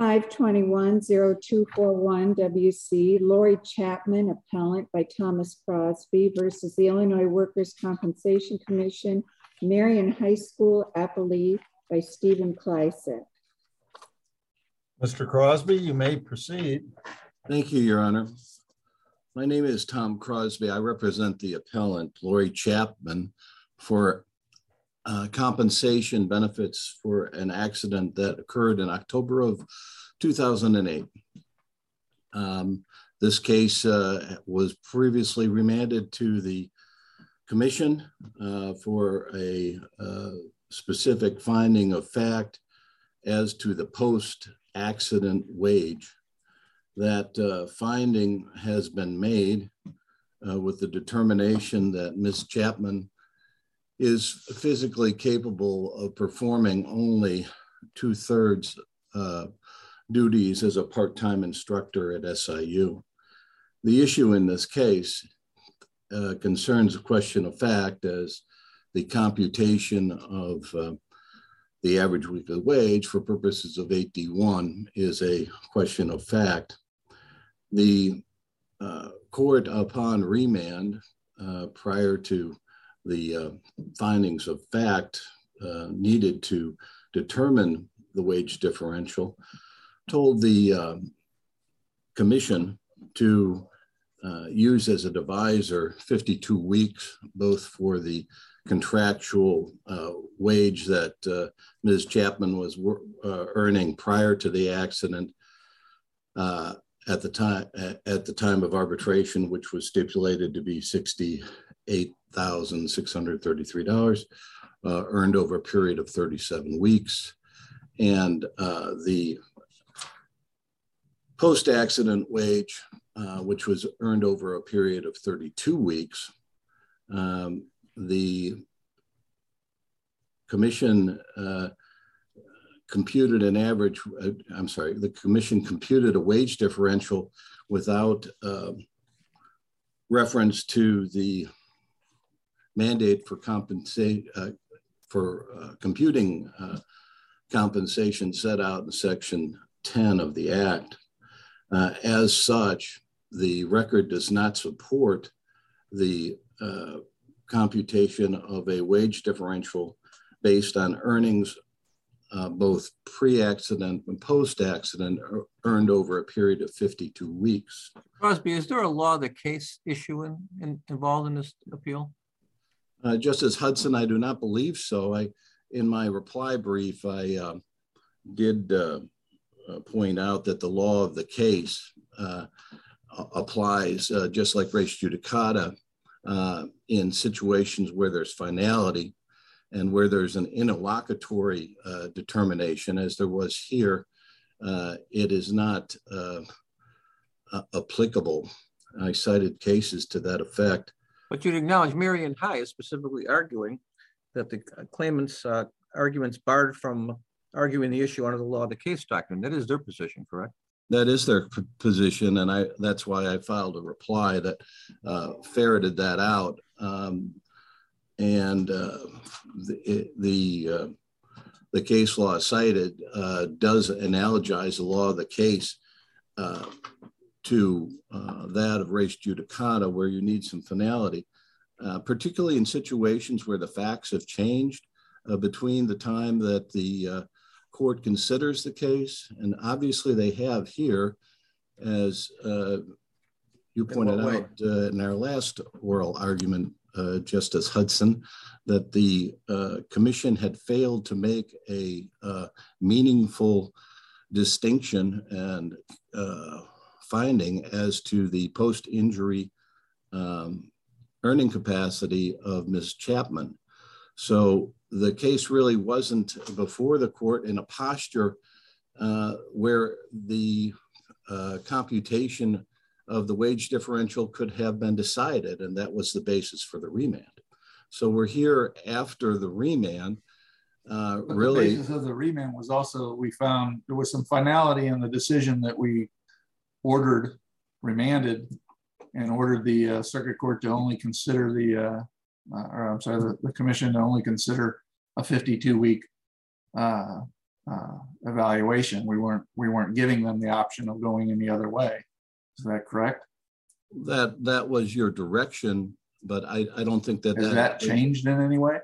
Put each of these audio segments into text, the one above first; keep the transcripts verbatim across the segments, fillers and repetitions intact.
five twenty-one oh two four one W C, Lori Chapman, appellant by Thomas Crosby versus the Illinois Workers' Compensation Commission, Marion High School, appellee by Stephen Kleisek. Mister Crosby, you may proceed. Thank you, Your Honor. My name is Tom Crosby. I represent the appellant, Lori Chapman, for uh, compensation benefits for an accident that occurred in October of two thousand eight. Um, this case uh, was previously remanded to the commission uh, for a uh, specific finding of fact as to the post-accident wage. That uh, finding has been made uh, with the determination that Miz Chapman is physically capable of performing only two-thirds uh, duties as a part-time instructor at S I U. The issue in this case uh, concerns a question of fact, as the computation of uh, the average weekly wage for purposes of eight D one is a question of fact. The uh, court, upon remand, uh, prior to the uh, findings of fact uh, needed to determine the wage differential, told the uh, commission to uh, use as a divisor fifty-two weeks, both for the contractual uh, wage that uh, Miz Chapman was uh, earning prior to the accident, uh, at the time at the time of arbitration, which was stipulated to be sixty-eight thousand six hundred thirty-three dollars, uh, earned over a period of thirty-seven weeks. And uh, the post-accident wage, uh, which was earned over a period of thirty-two weeks, um, the commission uh, computed an average, uh, I'm sorry, the commission computed a wage differential without uh, reference to the mandate for compensate, uh, for uh, computing uh, compensation set out in section ten of the act. Uh, as such, the record does not support the uh, computation of a wage differential based on earnings Uh, both pre-accident and post-accident earned over a period of fifty-two weeks. Crosby, is there a law of the case issue in, in, involved in this appeal? Uh, Justice Hudson, I do not believe so. I, in my reply brief, I uh, did uh, uh, point out that the law of the case uh, applies uh, just like res judicata uh, in situations where there's finality and where there's an interlocutory uh, determination, as there was here, uh, it is not uh, uh, applicable. I cited cases to that effect. But you'd acknowledge Marion High is specifically arguing that the claimant's uh, arguments barred from arguing the issue under the law of the case doctrine. That is their position, correct? That is their position, and I that's why I filed a reply that uh, ferreted that out. Um, And uh, the the, uh, the case law cited uh, does analogize the law of the case uh, to uh, that of res judicata, where you need some finality, uh, particularly in situations where the facts have changed uh, between the time that the uh, court considers the case, and obviously they have here, as uh, you pointed out uh, in our last oral argument, Uh, Justice Hudson, that the uh, commission had failed to make a uh, meaningful distinction and uh, finding as to the post-injury um, earning capacity of Miz Chapman. So the case really wasn't before the court in a posture uh, where the uh, computation of the wage differential could have been decided, and that was the basis for the remand. So we're here after the remand. Uh, really, the basis of the remand was also, we found there was some finality in the decision that we ordered, remanded, and ordered the uh, circuit court to only consider the, uh, uh, or I'm sorry, the, the commission to only consider a fifty-two week uh, uh, evaluation. We weren't, we weren't giving them the option of going any other way. Is that correct? That, that was your direction, but I, I don't think that. Has that changed in any way?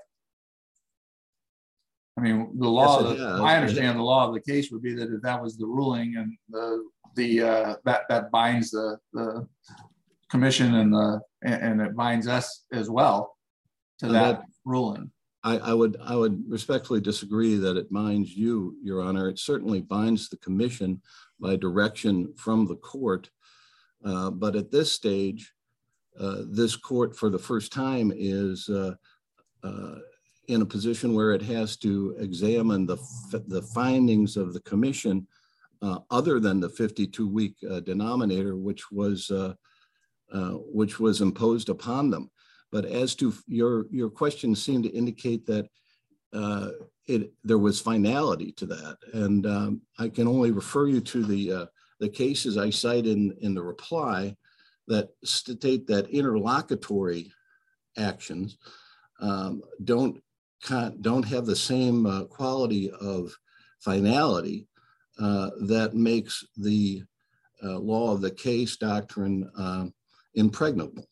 I mean, the law, Yes, it the- has. I understand the law of the case would be that if that was the ruling and the, the, uh, that, that binds the, the commission and the, and and it binds us as well to And that that- ruling. I, I would, I would respectfully disagree that it binds you, Your Honor. It certainly binds the commission by direction from the court. Uh, but at this stage, uh, this court for the first time is uh, uh, in a position where it has to examine the, the findings of the commission uh, other than the fifty-two week uh, denominator, which was, uh, uh, which was imposed upon them. But as to your, your question seemed to indicate that uh, it, there was finality to that. And um, I can only refer you to the, uh, the cases I cite in, in the reply that state that interlocutory actions um, don't, don't have the same uh, quality of finality uh, that makes the uh, law of the case doctrine uh, impregnable.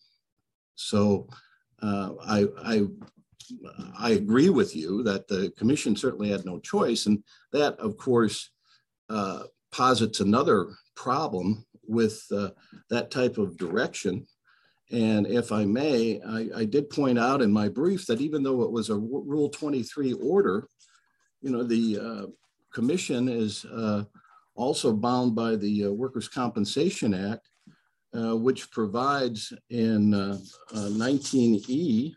So uh, I, I, I agree with you that the commission certainly had no choice. And that, of course, uh, posits another problem with uh, that type of direction. And if I may, I, I did point out in my brief that even though it was a Rule twenty-three order, you know, the uh, commission is uh, also bound by the uh, Workers' Compensation Act, Uh, which provides in uh, uh, nineteen E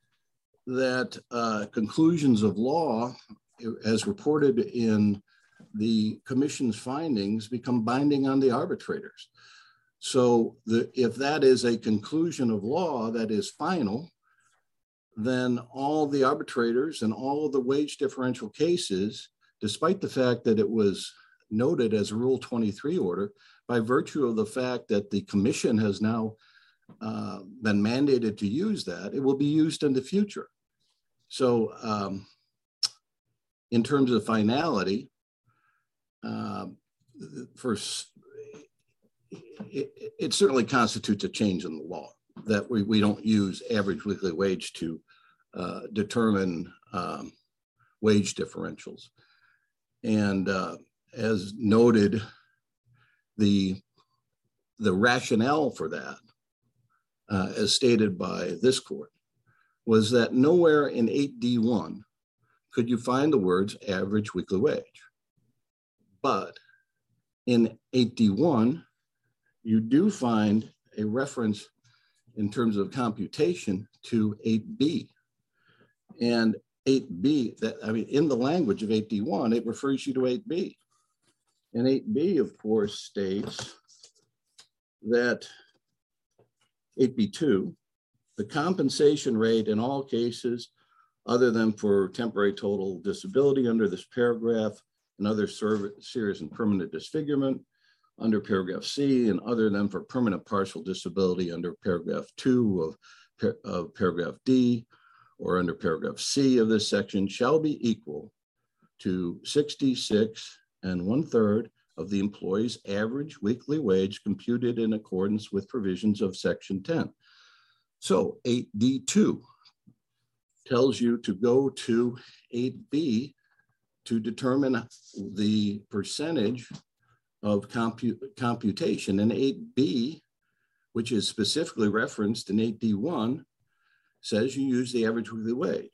that uh, conclusions of law, as reported in the commission's findings, become binding on the arbitrators. So the, if that is a conclusion of law that is final, then all the arbitrators and all of the wage differential cases, despite the fact that it was noted as a Rule twenty-three order, by virtue of the fact that the commission has now uh, been mandated to use that, it will be used in the future. So um, in terms of finality, uh, first, it, it certainly constitutes a change in the law that we, we don't use average weekly wage to uh, determine um, wage differentials. And uh, as noted, the, the rationale for that, uh, as stated by this court, was that nowhere in eight D one could you find the words average weekly wage. But in eight D one, you do find a reference in terms of computation to eight B. And eight B, that I mean, in the language of eight D one, it refers you to eight B. And eight B, of course, states that eight B two, the compensation rate in all cases other than for temporary total disability under this paragraph and other serious and permanent disfigurement under paragraph C, and other than for permanent partial disability under paragraph two of, of paragraph D, or under paragraph C of this section, shall be equal to sixty-six and one third of the employee's average weekly wage computed in accordance with provisions of section ten. So eight D two tells you to go to eight B to determine the percentage of compu computation. And eight B, which is specifically referenced in eight D one, says you use the average weekly wage.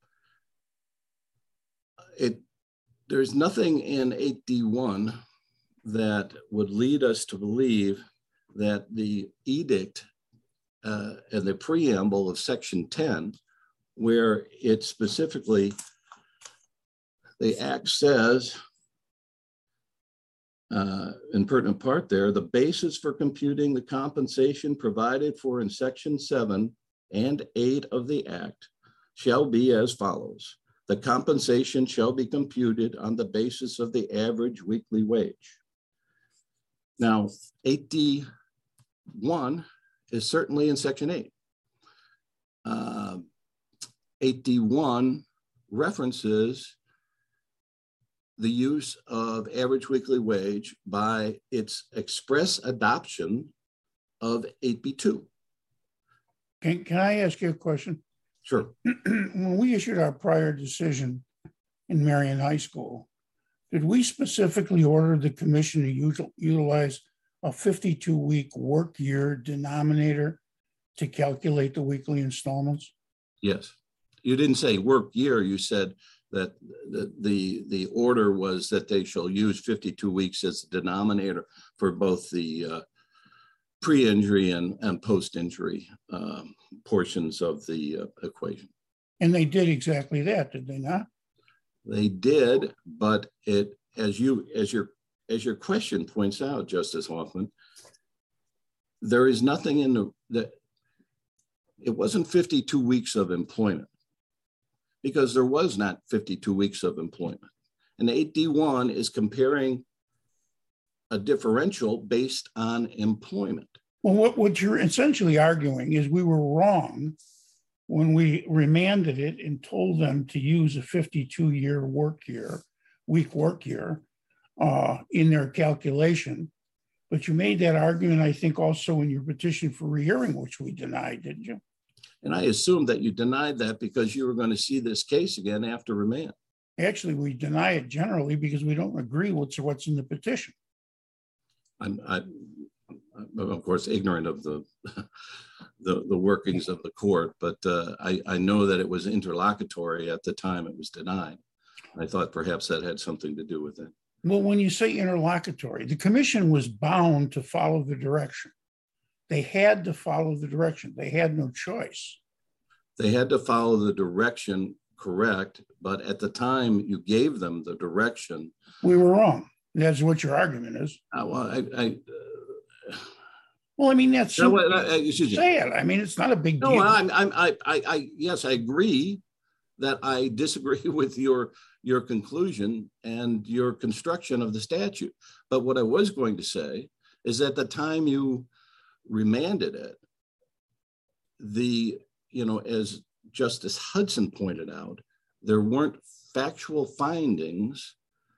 It, there's nothing in eight D one that would lead us to believe that the edict uh, and the preamble of section ten, where it specifically, the act says, uh, in pertinent part there, the basis for computing the compensation provided for in section seven and eight of the act shall be as follows. The compensation shall be computed on the basis of the average weekly wage. Now, eight D one is certainly in section eight. Uh, eight D one references the use of average weekly wage by its express adoption of eight B two. Can, can I ask you a question? Sure. When we issued our prior decision in Marion High School, did we specifically order the commission to util, utilize a fifty-two week work year denominator to calculate the weekly installments? Yes. You didn't say work year. You said that the, the, the order was that they shall use fifty-two weeks as the denominator for both the uh, pre-injury and, and post-injury um, portions of the uh, equation. And they did exactly that, did they not? They did, but it, as you, as your, as your question points out, Justice Hoffman, there is nothing in the, that it wasn't fifty-two weeks of employment, because there was not fifty-two weeks of employment. And eight D one is comparing a differential based on employment. Well, what, what you're essentially arguing is we were wrong when we remanded it and told them to use a fifty-two year work year, week work year uh, in their calculation. But you made that argument, I think, also in your petition for rehearing, which we denied, didn't you? And I assumed that you denied that because you were going to see this case again after remand. Actually, we deny it generally because we don't agree with what's in the petition. I'm, I'm, I'm of course, ignorant of the, the, the workings of the court, but uh, I, I know that it was interlocutory at the time it was denied. I thought perhaps that had something to do with it. Well, when you say interlocutory, the commission was bound to follow the direction. They had to follow the direction. They had no choice. They had to follow the direction, correct, but at the time you gave them the direction. We were wrong. That's what your argument is. Uh, well, I, I uh, well, I mean, that's no, well, uh, excuse me. Say it. I mean, it's not a big no, deal. I'm, I'm, I, I, I, yes, I agree that I disagree with your your conclusion and your construction of the statute. But what I was going to say is at the time you remanded it, the, you know, as Justice Hudson pointed out, there weren't factual findings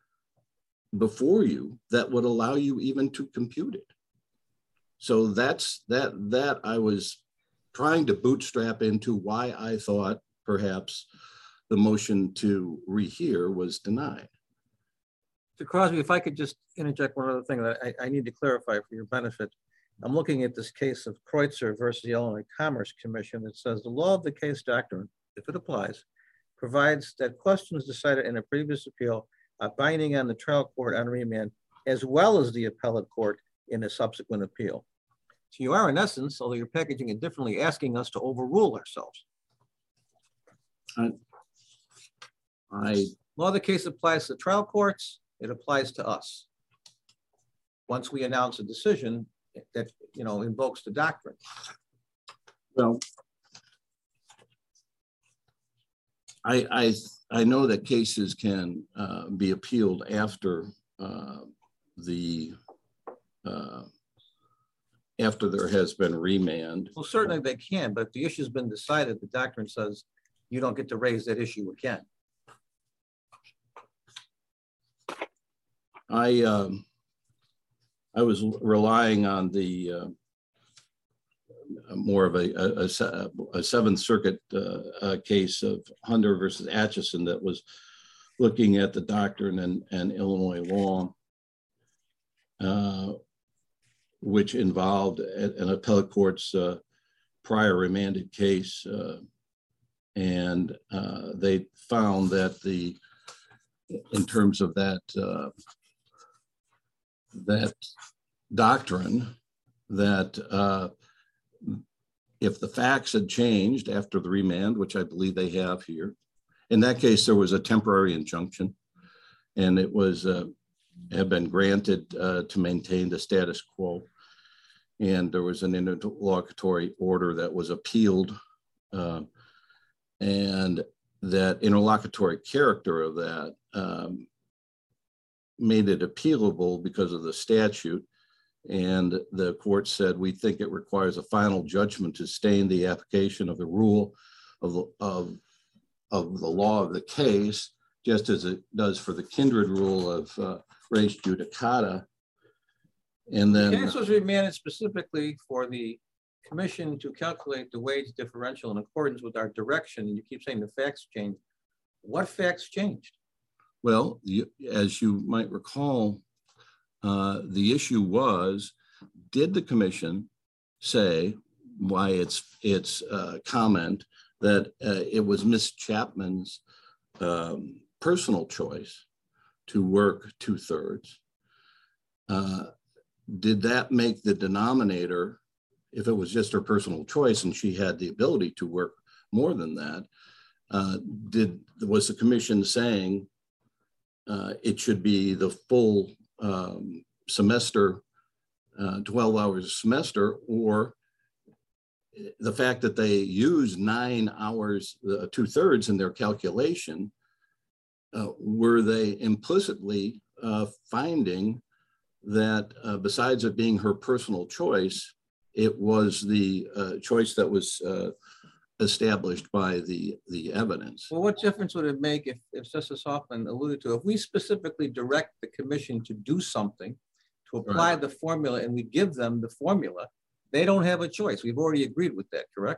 before you that would allow you even to compute it. So that's that, that I was trying to bootstrap into why I thought perhaps the motion to rehear was denied. Mister Crosby, if I could just interject one other thing that I, I need to clarify for your benefit. I'm looking at this case of Kreutzer versus the Illinois Commerce Commission that says the law of the case doctrine, if it applies, provides that questions decided in a previous appeal are binding on the trial court on remand, as well as the appellate court in a subsequent appeal. So you are, in essence, although you're packaging it differently, asking us to overrule ourselves. I, I law of the case applies to trial courts, it applies to us. Once we announce a decision that, you know, invokes the doctrine. Well, I, I, I know that cases can uh, be appealed after uh, the, uh, after there has been remand. Well, certainly they can, but if the issue's been decided, the doctrine says you don't get to raise that issue again. I, um, I was relying on the uh, more of a, a, a Seventh Circuit uh, uh, case of Hunter versus Atchison that was looking at the doctrine and, and Illinois law, uh, which involved an appellate court's uh, prior remanded case. Uh, and uh, they found that the, in terms of that, uh, that doctrine, that uh, if the facts had changed after the remand, which I believe they have here, in that case, there was a temporary injunction and it was uh, had been granted uh, to maintain the status quo. And there was an interlocutory order that was appealed, uh, and that interlocutory character of that um, made it appealable because of the statute. And the court said, we think it requires a final judgment to sustain the application of the rule of, of, of the law of the case just as it does for the kindred rule of uh, res judicata. And then The case was remanded specifically for the commission to calculate the wage differential in accordance with our direction. You keep saying the facts changed. What facts changed? Well, you, as you might recall, uh, the issue was, did the commission say why its its uh, comment that uh, it was Miz Chapman's um, personal choice to work two thirds? Uh, did that make the denominator, if it was just her personal choice and she had the ability to work more than that, uh, did was the commission saying uh, it should be the full um, semester, uh, twelve hours a semester, or the fact that they use nine hours, uh, two thirds in their calculation, uh, were they implicitly uh, finding that uh, besides it being her personal choice, it was the uh, choice that was uh, established by the, the evidence? Well, what difference would it make if, if Justice Hoffman alluded to, if we specifically direct the commission to do something, to apply Right. the formula, and we give them the formula, they don't have a choice. We've already agreed with that, correct?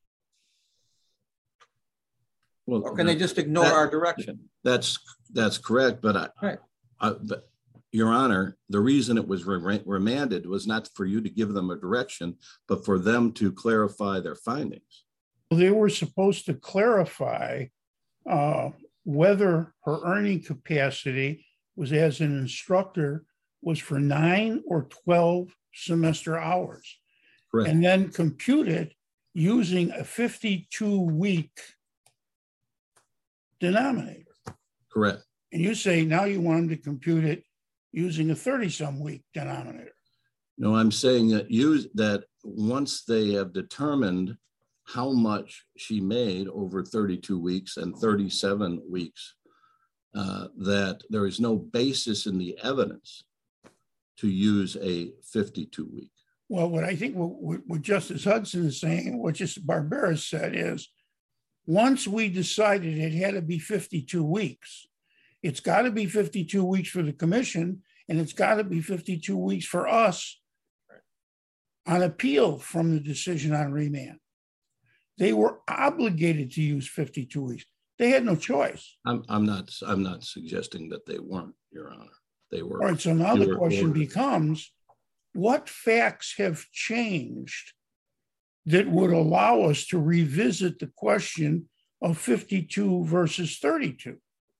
Well, Or can they just ignore that- our direction? That's that's correct, but I, Right. I, but Your Honor, the reason it was re remanded was not for you to give them a direction, but for them to clarify their findings. They were supposed to clarify uh, whether her earning capacity was as an instructor was for nine or twelve semester hours. Correct. And then compute it using a fifty-two week denominator. Correct. And you say now you want them to compute it using a thirty some week denominator. No, I'm saying that use that once they have determined how much she made over thirty-two weeks and thirty-seven weeks, uh, that there is no basis in the evidence to use a fifty-two week. Well, what I think what, what Justice Hudson is saying, and what Justice Barbera said is, once we decided it had to be fifty-two weeks, it's got to be fifty-two weeks for the commission, and it's got to be fifty-two weeks for us on appeal from the decision on remand. They were obligated to use fifty-two weeks. They had no choice. I'm, I'm not I'm not suggesting that they weren't, Your Honor. They were. All right, so now the were question ordered. becomes, what facts have changed that would allow us to revisit the question of fifty-two versus thirty-two?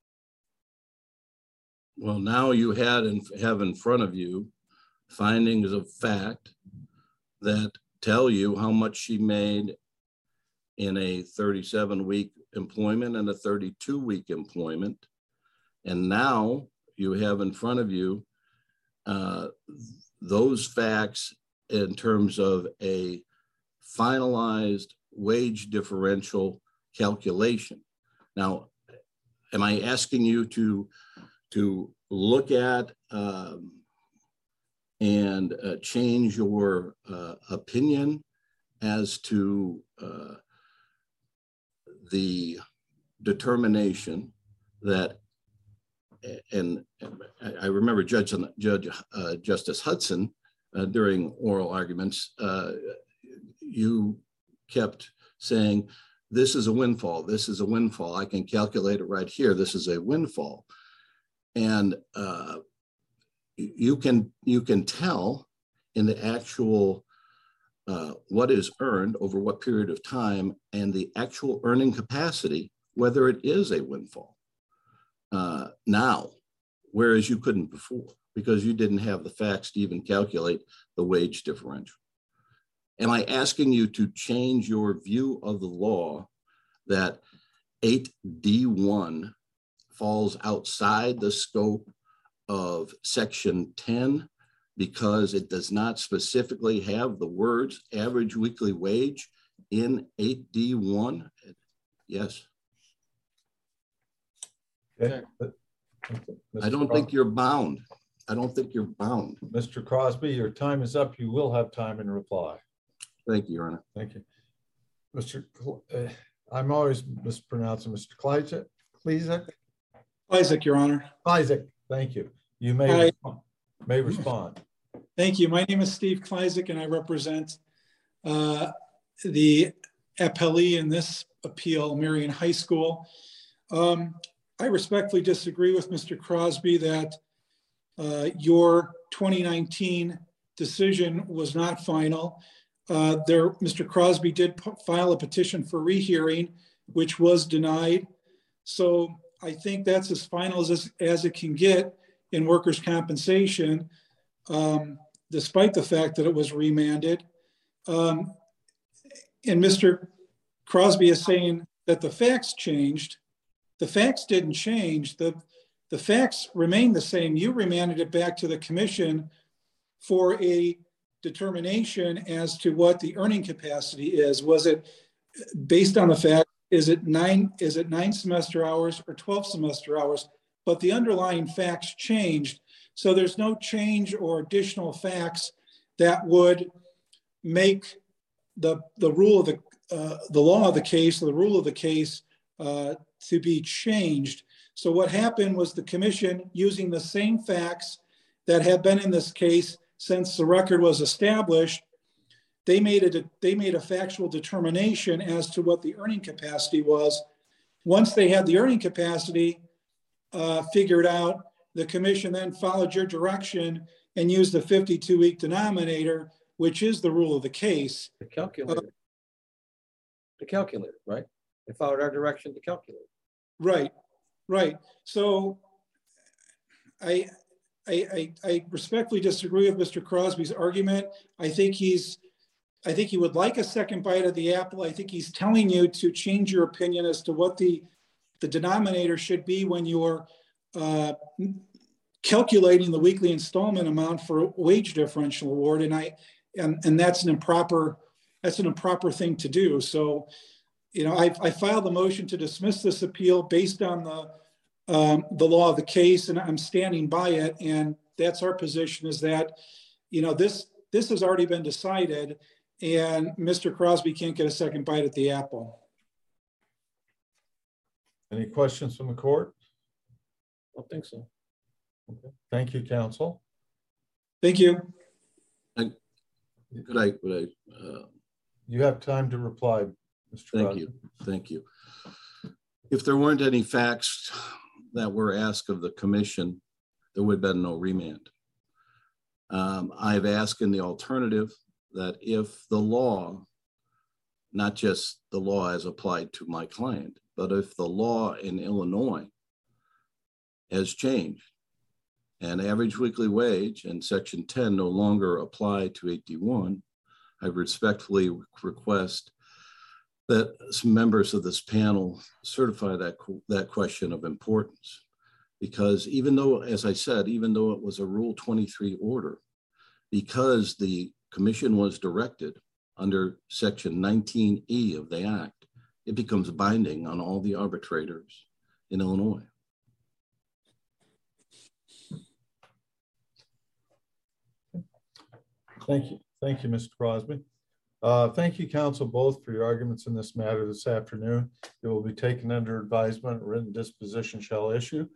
Well, now you had and have in front of you findings of fact that tell you how much she made in a thirty-seven week employment and a thirty-two week employment. And now you have in front of you uh, those facts in terms of a finalized wage differential calculation. Now, am I asking you to, to look at um, and uh, change your uh, opinion as to uh, the determination that, and I remember Judge, Judge uh, Justice Hudson uh, during oral arguments, uh, you kept saying, this is a windfall, this is a windfall, I can calculate it right here, this is a windfall. And uh, you can, you can tell in the actual uh, what is earned over what period of time and the actual earning capacity, whether it is a windfall uh, now, whereas you couldn't before because you didn't have the facts to even calculate the wage differential. Am I asking you to change your view of the law that eight D one falls outside the scope of section ten because it does not specifically have the words average weekly wage in eight D one? Yes. Okay. I don't think you're bound. I don't think you're bound. Mister Crosby, your time is up. You will have time in reply. Thank you, Your Honor. Thank you. Mister Cl uh, I'm always mispronouncing Mister Klejcik. Klejcik? Isaac, Your Honor. Isaac, thank you. You may, Hi. respond- may respond. Thank you. My name is Steve Kleisik, and I represent uh, the appellee in this appeal, Marion High School. Um, I respectfully disagree with Mister Crosby that uh, your twenty nineteen decision was not final. Uh, there, Mister Crosby did p- file a petition for rehearing, which was denied. So I think that's as final as, as it can get in workers' compensation, um, despite the fact that it was remanded. Um, and Mister Crosby is saying that the facts changed. The facts didn't change. The, the facts remain the same. You remanded it back to the commission for a determination as to what the earning capacity is. Was it based on the fact, is it nine, is it nine semester hours or twelve semester hours? But the underlying facts changed. So there's no change or additional facts that would make the, the rule of the, uh, the law of the case, or the rule of the case uh, to be changed. So what happened was the commission, using the same facts that have been in this case since the record was established, they made a, they made a factual determination as to what the earning capacity was. Once they had the earning capacity uh, figured out, the commission then followed your direction and used the fifty-two week denominator, which is the rule of the case. The calculator. Uh, the calculator, right? They followed our direction to calculate. Right, right. So I, I, I, I respectfully disagree with Mister Crosby's argument. I think he's, I think he would like a second bite of the apple. I think he's telling you to change your opinion as to what the, the denominator should be when you're uh, calculating the weekly installment amount for wage differential award. And I, and, and that's an improper, that's an improper thing to do. So, you know, I, I filed a motion to dismiss this appeal based on the, um, the law of the case, and I'm standing by it. And that's our position, is that, you know, this, this has already been decided, and Mister Crosby can't get a second bite at the apple. Any questions from the court? I don't think so. Okay. Thank you, counsel. Thank you. I, could I, could I uh, You have time to reply, Mister Thank Crosby. you. Thank you. If there weren't any facts that were asked of the commission, there would have been no remand. Um, I've asked in the alternative that if the law, not just the law as applied to my client, but if the law in Illinois has changed and average weekly wage and section ten no longer apply to eight D one, I respectfully request that some members of this panel certify that, that question of importance. Because even though, as I said, even though it was a Rule twenty-three order, because the commission was directed under section nineteen E of the act, it becomes binding on all the arbitrators in Illinois. Thank you. Thank you, Mister Crosby. Uh, thank you, counsel, both for your arguments in this matter this afternoon. It will be taken under advisement. Written disposition shall issue.